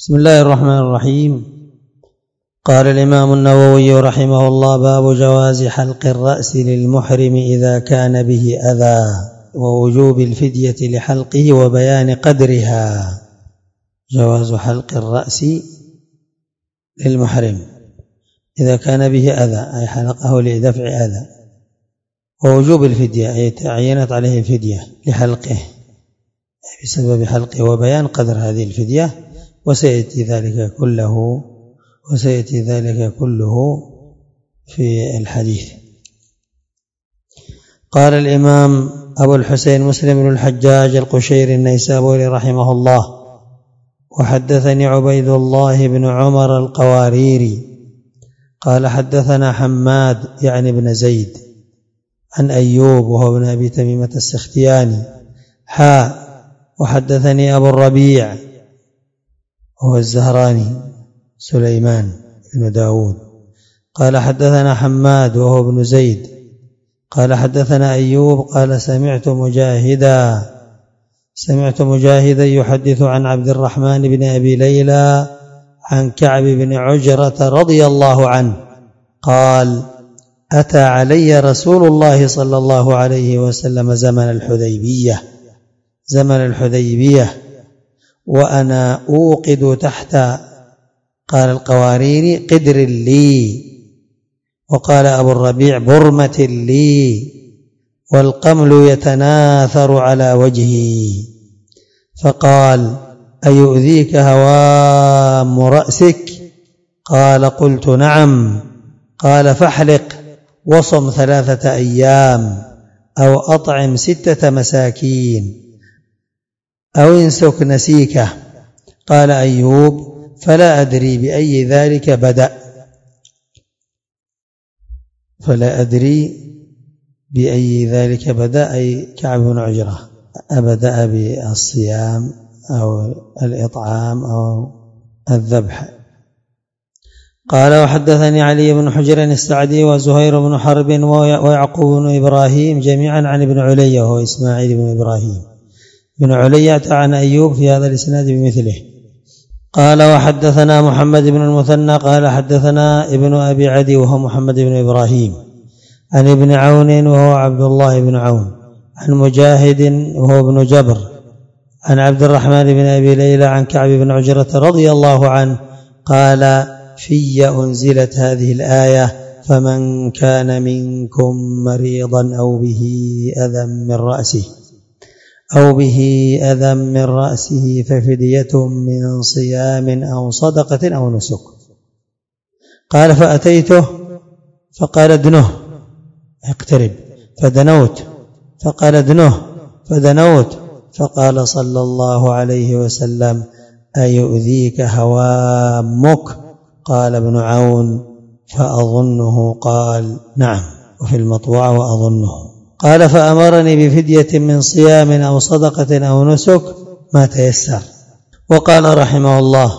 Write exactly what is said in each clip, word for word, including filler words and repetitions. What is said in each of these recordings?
بسم الله الرحمن الرحيم. قال الإمام النووي رحمه الله: باب جواز حلق الرأس للمحرم إذا كان به أذى، ووجوب الفدية لحلقه وبيان قدرها. جواز حلق الرأس للمحرم إذا كان به أذى، أي حلقه لدفع أذى، ووجوب الفدية أي تعينت عليه الفدية لحلقه بسبب حلقه، وبيان قدر هذه الفدية، وسيأتي ذلك كله وسيأتي ذلك كله في الحديث. قال الإمام أبو الحسين مسلم بن الحجاج القشيري النيسابوري رحمه الله: وحدثني عبيد الله بن عمر القواريري قال حدثنا حماد يعني بن زيد عن أيوب وهو ابن أبي تميمة السختياني حاء وحدثني أبو الربيع وهو الزهراني سليمان بن داود قال حدثنا حماد وهو ابن زيد قال حدثنا أيوب قال سمعت مجاهدا سمعت مجاهدا يحدث عن عبد الرحمن بن أبي ليلى عن كعب بن عجرة رضي الله عنه قال: أتى علي رسول الله صلى الله عليه وسلم زمن الحديبية زمن الحديبية وأنا أوقد تحت، قال القواريري: قدر لي، وقال أبو الربيع: برمة لي، والقمل يتناثر على وجهي، فقال: أيؤذيك هوام رأسك؟ قال: قلت نعم. قال: فاحلق وصم ثلاثة أيام أو أطعم ستة مساكين أو انسك نسيكه. قال أيوب: فلا أدري بأي ذلك بدأ فلا أدري بأي ذلك بدأ أي كعب بن عجرة، أبدأ بالصيام أو الإطعام أو الذبح. قال: وحدثني علي بن حجر السعدي وزهير بن حرب ويعقوب بن إبراهيم جميعا عن ابن علي وهو إسماعيل بن إبراهيم بن علي عن أيوب في هذا الإسناد بمثله. قال: وحدثنا محمد بن المثنى قال حدثنا ابن أبي عدي وهو محمد بن إبراهيم عن ابن عون وهو عبد الله بن عون عن مجاهد وهو ابن جبر عن عبد الرحمن بن أبي ليلى عن كعب بن عجرة رضي الله عنه قال: في أنزلت هذه الآية: فمن كان منكم مريضا أو به أذى من رأسه أو به أذى من رأسه ففدية من صيام أو صدقة أو نسك. قال: فأتيته فقال: ادنه، اقترب، فدنوت، فقال: ادنه، فدنوت، فقال صلى الله عليه وسلم: أيؤذيك هوامك؟ قال ابن عون: فأظنه قال نعم، وفي المطوع وأظنه. قال: فأمرني بفدية من صيام أو صدقة أو نسك ما تيسر. وقال رحمه الله: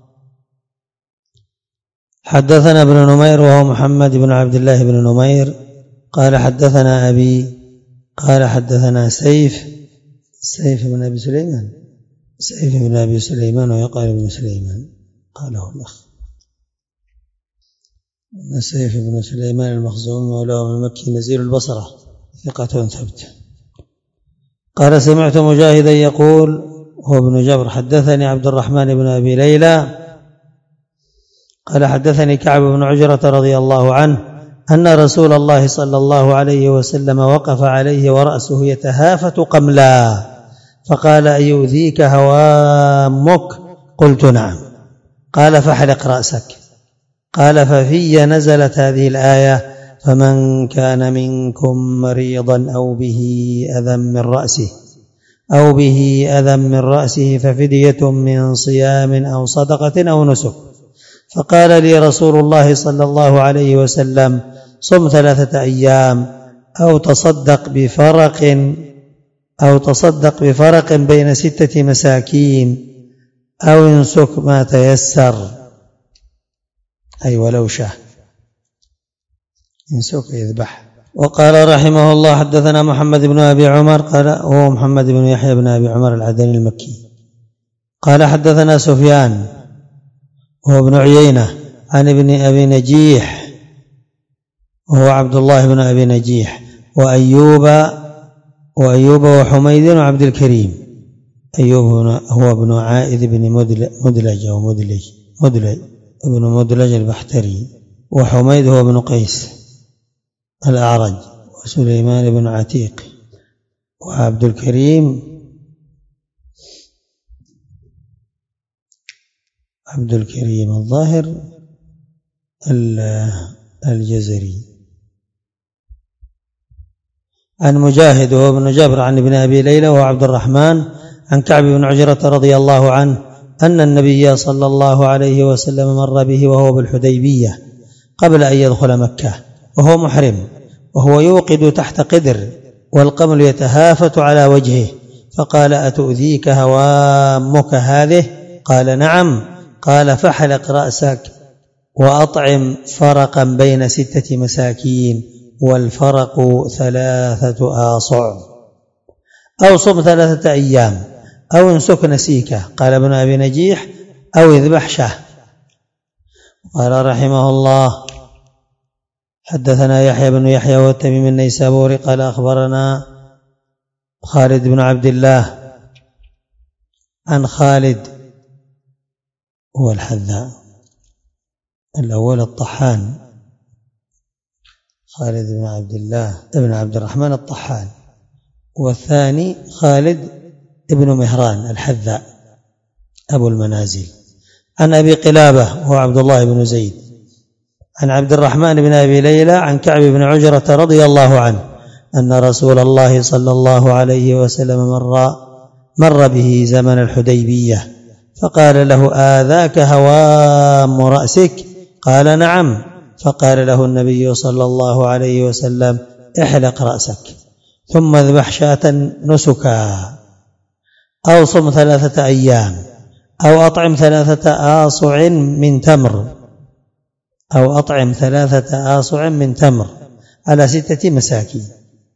حدثنا ابن نمير وهو محمد بن عبد الله بن نمير قال حدثنا أبي قال حدثنا سيف سيف بن أبي سليمان سيف بن أبي سليمان ويقال ابن سليمان قاله الأخ سيف بن سليمان المخزومي مولاه المكي نزيل البصرة ثقة ثبت. قال: سمعت مجاهدا يقول هو ابن جبر حدثني عبد الرحمن بن أبي ليلى قال حدثني كعب بن عجرة رضي الله عنه أن رسول الله صلى الله عليه وسلم وقف عليه ورأسه يتهافت قملا فقال: أيؤذيك هوامك؟ قلت نعم. قال: فاحلق رأسك. قال: ففي نزلت هذه الآية: فمن كان منكم مريضا أو به أذى من رأسه أو به أذى من رأسه ففدية من صيام أو صدقة أو نسك. فقال لي رسول الله صلى الله عليه وسلم: صم ثلاثة أيام أو تصدق بفرق أو تصدق بفرق بين ستة مساكين أو انسك ما تيسر، أي ولو شاء انسك يذبح. وقال رحمه الله: حدثنا محمد بن أبي عمر قال هو محمد بن يحيى بن أبي عمر العدني المكي قال حدثنا سفيان وهو ابن عيينة عن ابن أبي نجيح وهو عبد الله بن أبي نجيح وأيوب وأيوب وحميد وعبد الكريم. أيوب هو ابن عائذ بن مدلج أو مدلج مدلج ابن مدلج البحتري، وحميد هو ابن قيس الأعرج، وسليمان بن عتيق، وعبد الكريم عبد الكريم الظاهر الجزري. عن مجاهد وهو ابن جابر عن ابن أبي ليلى وهو عبد الرحمن عن كعب بن عجرة رضي الله عنه أن النبي صلى الله عليه وسلم مر به وهو بالحديبية قبل أن يدخل مكة وهو محرم، وهو يوقد تحت قدر والقمل يتهافت على وجهه، فقال: أتؤذيك هوامك هذه؟ قال: نعم. قال: فاحلق رأسك وأطعم فرقا بين ستة مساكين، والفرق ثلاثة آصع، أو صم ثلاثة أيام، أو انسك نسيكه. قال ابن أبي نجيح: أو اذبح شاه. قال رحمه الله: حدثنا يحيى بن يحيى والتميم النيسابوري قال أخبرنا خالد بن عبد الله عن خالد هو الحذاء، الأول الطحان، خالد بن عبد الله بن عبد الرحمن الطحان، والثاني خالد ابن مهران الحذاء أبو المنازل، عن أبي قلابة هو عبد الله بن زيد، عن عبد الرحمن بن أبي ليلى عن كعب بن عجرة رضي الله عنه أن رسول الله صلى الله عليه وسلم مر, مر به زمن الحديبية فقال له: آذاك هوام رأسك؟ قال: نعم. فقال له النبي صلى الله عليه وسلم: احلق رأسك ثم اذبح شاة نسكا، أو صم ثلاثة أيام، أو أطعم ثلاثة آصع من تمر أو أطعم ثلاثة آصع من تمر على ستة مساكين.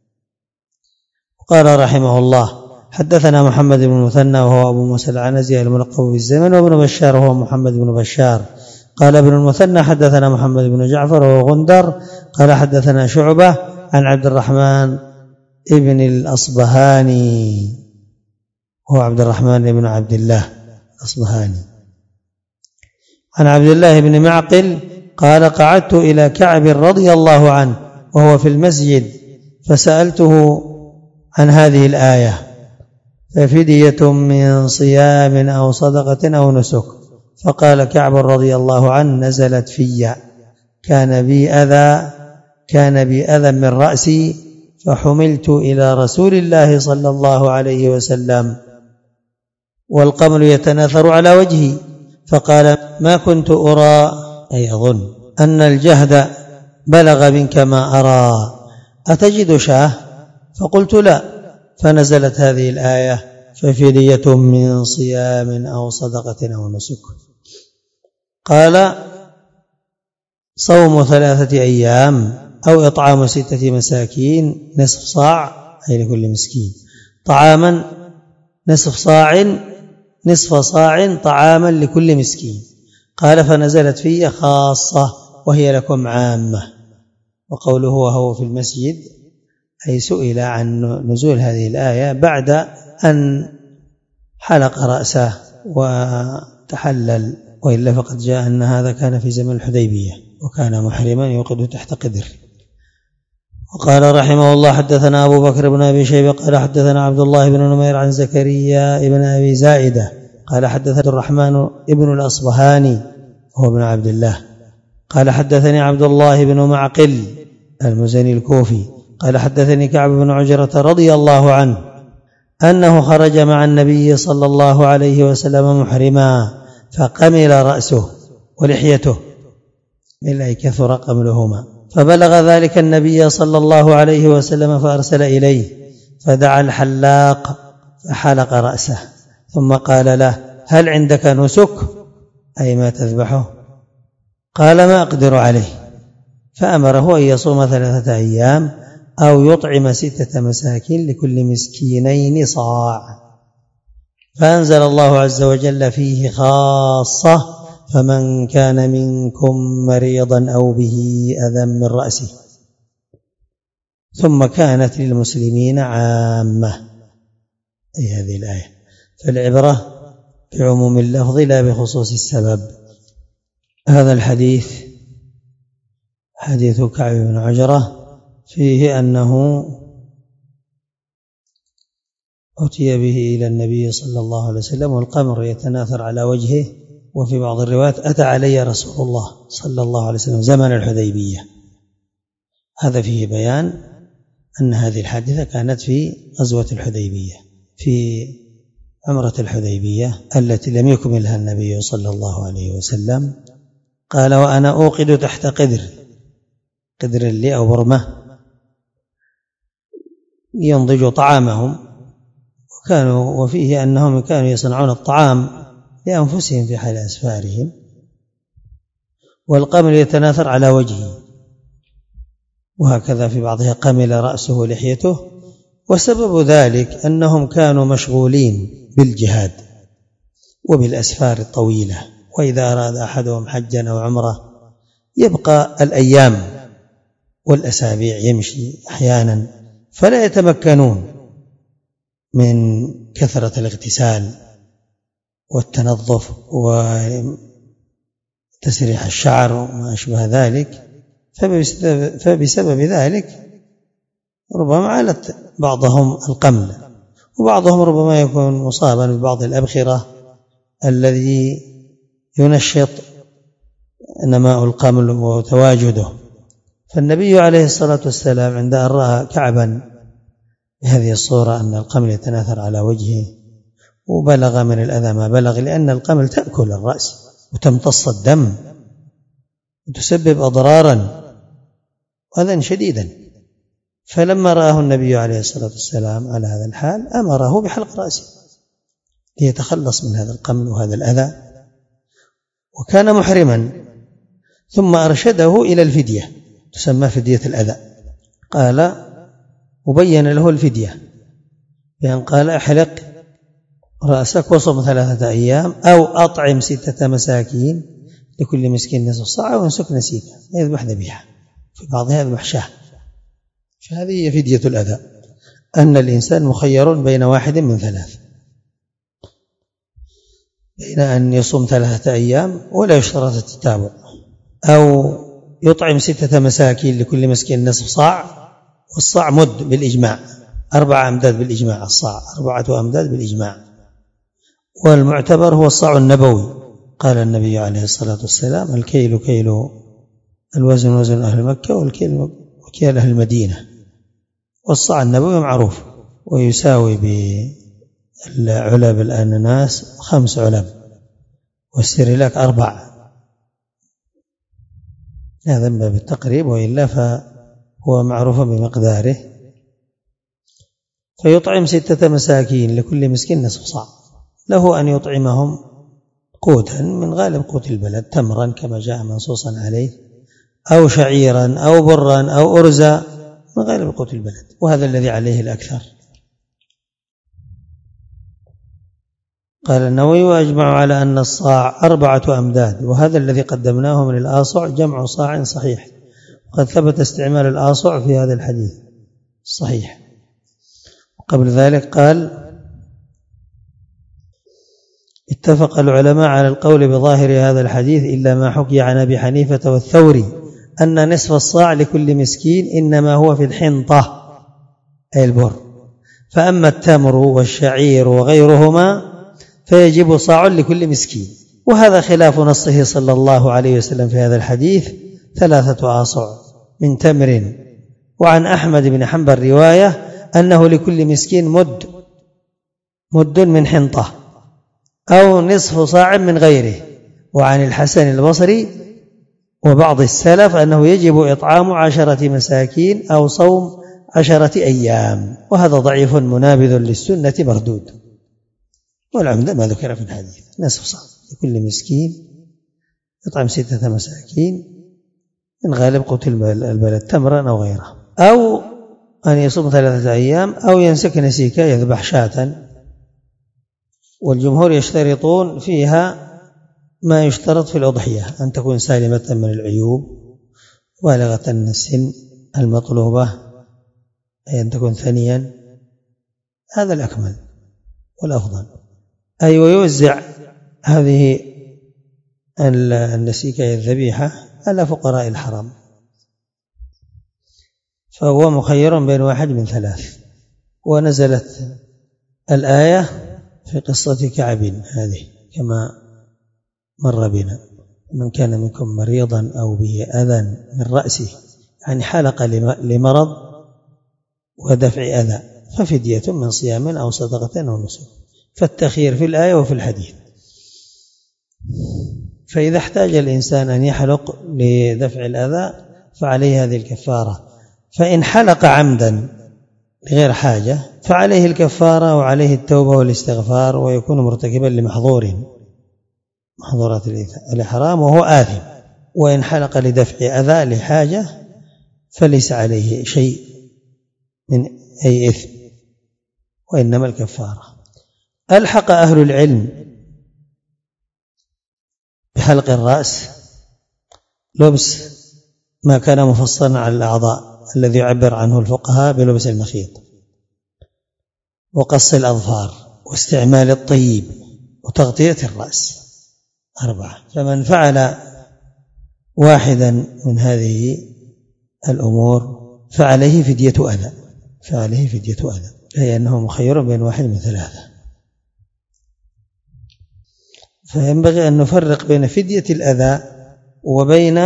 قال رحمه الله: حدثنا محمد بن المثنى وهو أبو موسى العنزي الملقب بالزمن، وابن بشار وهو محمد بن بشار. قال ابن المثنى: حدثنا محمد بن جعفر وهو غندر قال حدثنا شعبة عن عبد الرحمن ابن الأصبهاني هو عبد الرحمن بن عبد الله الأصبهاني، عن عبد الله بن معقل قال: قعدت إلى كعب رضي الله عنه وهو في المسجد فسألته عن هذه الآية: ففدية من صيام أو صدقة أو نسك. فقال كعب رضي الله عنه: نزلت في، كان بي أذى كان بي أذى من رأسي فحملت إلى رسول الله صلى الله عليه وسلم والقمل يتناثر على وجهي، فقال: ما كنت أرى أي أظن أن الجهد بلغ منك ما أرى، أتجد شاه؟ فقلت: لا. فنزلت هذه الآية: ففدية من صيام أو صدقة أو نسك. قال: صوم ثلاثة أيام أو إطعام ستة مساكين نصف صاع أي لكل مسكين طعاما نصف صاع نصف صاع طعاما لكل مسكين. قال: فنزلت في خاصة وهي لكم عامة. وقوله وهو في المسجد أي سئل عن نزول هذه الآية بعد أن حلق رأسه وتحلل، وإلا فقد جاء أن هذا كان في زمن الحديبية وكان محرما يوقد تحت قدر. وقال رحمه الله: حدثنا أبو بكر بن أبي شيبة قال حدثنا عبد الله بن نمير عن زكريا بن أبي زائدة قال حدثنا الرحمن ابن الأصبهاني هو ابن عبد الله قال حدثني عبد الله بن معقل المزني الكوفي قال حدثني كعب بن عجرة رضي الله عنه أنه خرج مع النبي صلى الله عليه وسلم محرما فقمل رأسه ولحيته إلا كثر قملهما، فبلغ ذلك النبي صلى الله عليه وسلم فأرسل إليه فدعا الحلاق فحلق رأسه ثم قال له: هل عندك نسك أي ما تذبحه؟ قال: ما أقدر عليه. فأمره أن يصوم ثلاثة أيام أو يطعم ستة مساكين لكل مسكينين صاع. فأنزل الله عز وجل فيه خاصة فمن كان منكم مريضا أو به أذى من رأسه. ثم كانت للمسلمين عامة، أي هذه الآية. فالعبرة بعموم اللفظ لا بخصوص السبب. هذا الحديث حديث كعب بن عجرة فيه أنه أتي به إلى النبي صلى الله عليه وسلم والقمر يتناثر على وجهه، وفي بعض الروايات أتى علي رسول الله صلى الله عليه وسلم زمن الحديبية. هذا فيه بيان أن هذه الحادثة كانت في غزوة الحديبية، في عمرة الحديبية التي لم يكملها النبي صلى الله عليه وسلم. قال: وأنا أوقد تحت قدر، قدر لي أو برمة، ينضج طعامهم، وكانوا وفيه أنهم كانوا يصنعون الطعام لأنفسهم في حال أسفارهم، والقمل يتناثر على وجهه، وهكذا في بعضها قمل رأسه لحيته. وسبب ذلك أنهم كانوا مشغولين بالجهاد وبالأسفار الطويلة، وإذا أراد أحدهم حجا أو عمره يبقى الأيام والأسابيع يمشي أحيانا، فلا يتمكنون من كثرة الاغتسال والتنظف وتسريح الشعر وما أشبه ذلك. فبسبب ذلك ربما علت بعضهم القمل، وبعضهم ربما يكون مصابا ببعض الأبخرة الذي ينشط نماء القمل وتواجده. فالنبي عليه الصلاة والسلام عند أن رأى كعبا بهذه الصورة أن القمل يتناثر على وجهه وبلغ من الأذى ما بلغ، لأن القمل تأكل الرأس وتمتص الدم وتسبب أضرارا وأذى شديدا. فلما رآه النبي عليه الصلاة والسلام على هذا الحال أمره بحلق رأسه ليتخلص من هذا القمل وهذا الأذى، وكان محرما. ثم أرشده إلى الفدية تسمى فدية الأذى. قال وبين له الفدية بأن قال: احلق رأسك وصم ثلاثة أيام أو أطعم ستة مساكين لكل مسكين نصف صاع وانسك نسيكا، يذبح ذبيحة، في بعضها يذبح شاه. فهذه هي فدية الأذى، أن الإنسان مخير بين واحد من ثلاث، بين أن يصوم ثلاثة أيام ولا يشترط التتابع، أو يطعم ستة مساكين لكل مسكين نصف صاع، والصاع مد بالإجماع، أربع أمداد بالإجماع، الصاع أربعة أمداد بالإجماع، والمعتبر هو الصاع النبوي. قال النبي عليه الصلاة والسلام: الكيل كيل الوزن وزن أهل مكة والكيل وكيل أهل المدينة. والصاع النبوي معروف، ويساوي بالعلب الأناناس خمس علب، والسيريلاك أربع. هذا من باب التقريب، وإلا فهو معروف بمقداره. فيطعم ستة مساكين لكل مسكين نصف صاع، له أن يطعمهم قوتا من غالب قوت البلد، تمرا كما جاء منصوصا عليه، أو شعيرا أو برا أو أرزا من غالب قوت البلد، وهذا الذي عليه الأكثر. قال النووي: وأجمع على أن الصاع أربعة أمداد، وهذا الذي قدمناه من الآصع جمع صاع صحيح، وقد ثبت استعمال الآصع في هذا الحديث صحيح. وقبل ذلك قال: اتفق العلماء على القول بظاهر هذا الحديث إلا ما حكي عن أبي حنيفة والثوري أن نصف الصاع لكل مسكين إنما هو في الحنطة أي البر، فأما التمر والشعير وغيرهما فيجب صاع لكل مسكين. وهذا خلاف نصه صلى الله عليه وسلم في هذا الحديث ثلاثة آصع من تمر. وعن أحمد بن حنبل رواية أنه لكل مسكين مد مد من حنطة أو نصف صاع من غيره. وعن الحسن البصري وبعض السلف أنه يجب إطعام عشرة مساكين أو صوم عشرة أيام، وهذا ضعيف منابذ للسنة مردود. والعمدة ما ذكر في الحديث نصف صاع لكل مسكين، يطعم ستة مساكين من غالب قوت البلد تمرا أو غيره، أو أن يصوم ثلاثة أيام، أو ينسك نسيكا يذبح شاة. والجمهور يشترطون فيها ما يشترط في الأضحية أن تكون سالمة من العيوب بالغة السن المطلوبة، أي أن تكون ثنيا، هذا الأكمل والأفضل. أي ويوزع هذه النسيكة الذبيحة على فقراء الحرم، فهو مخير بين واحد من ثلاث. ونزلت الآية في قصة كعب هذه كما مر بنا: من كان منكم مريضا أو به أذى من رأسه، يعني حلق لمرض ودفع أذى، ففدية من صيام أو صدقة أو نسك. فالتخيير في الآية وفي الحديث. فإذا احتاج الإنسان أن يحلق لدفع الأذى فعليه هذه الكفارة. فإن حلق عمدا لغير حاجة فعليه الكفارة وعليه التوبة والاستغفار، ويكون مرتكبا لمحظور محظورات الإحرام وهو آثم. وإن حلق لدفع أذى لحاجة فليس عليه شيء من أي إثم، وإنما الكفارة. ألحق أهل العلم بحلق الرأس لبس ما كان مفصلا على الأعضاء الذي يعبر عنه الفقهاء بلبس المخيط، وقص الأظفار، واستعمال الطيب، وتغطية الرأس، أربعة. فمن فعل واحدا من هذه الأمور فعليه فدية أذى، فعليه فدية أذى، أي أنه مخير بين واحد من ثلاثة. فينبغي أن نفرق بين فدية الأذى وبين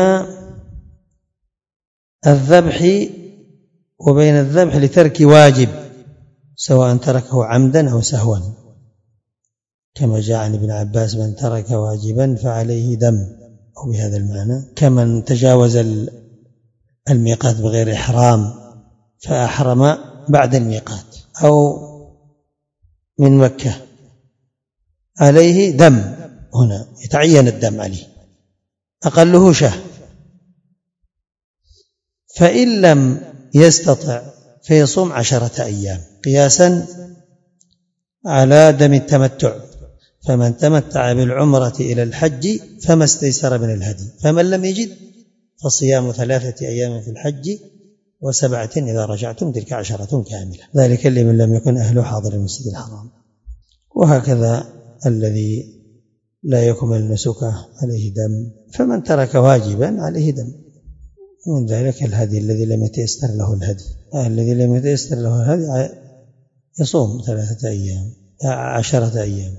الذبح وبين الذبح لترك واجب، سواء تركه عمدا أو سهوا، كما جاء عن ابن عباس: من ترك واجبا فعليه دم، أو بهذا المعنى. كمن تجاوز الميقات بغير إحرام فأحرم بعد الميقات أو من مكة، عليه دم، هنا يتعين الدم عليه، أقله شهر. فإن لم يستطع فيصوم عشرة أيام قياسا على دم التمتع. فمن تمتع بالعمرة إلى الحج فما استيسر من الهدي، فمن لم يجد فصيام ثلاثة أيام في الحج وسبعة إذا رجعتم، تلك عشرة كاملة، ذلك لمن لم يكن أهله حاضر المسجد الحرام. وهكذا الذي لا يكمل نسكه عليه دم. فمن ترك واجبا عليه دم، من ذلك الهدي الذي لم يتيسر له الهدي الذي لم يتيسر له الهدي يصوم ثلاثة أيام عشرة أيام.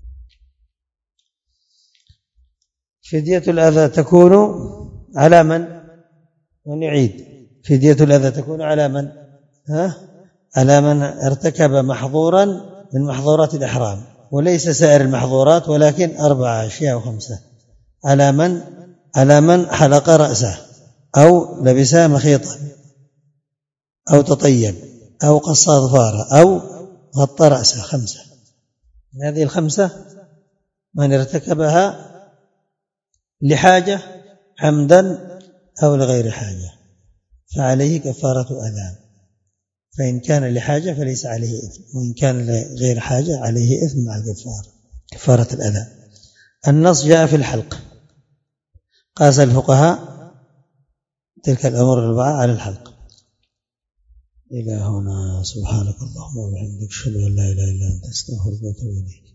فدية الأذى تكون على من؟ من يعيد. فدية الأذى تكون على من؟ ها؟ على من ارتكب محظورا من محظورات الإحرام، وليس سائر المحظورات، ولكن أربعة أشياء وخمسة. على من؟ على من حلق رأسه، أو لبس مخيطا، أو تطيب، أو قص أظفاره، أو غطى رأسه، خمسة. هذه الخمسة من ارتكبها لحاجة عمدا أو لغير حاجة فعليه كفارة أذى. فإن كان لحاجة فليس عليه إثم، وإن كان لغير حاجة عليه إثم مع الكفارة، كفارة الأذى. النص جاء في الحلق، قاس الفقهاء تلك الأمور الأربعة على الحلق. إلى هنا، سبحانك اللهم وبحمدك، أشهد أن لا إله إلا أنت، أستغفرك وأتوب إليك.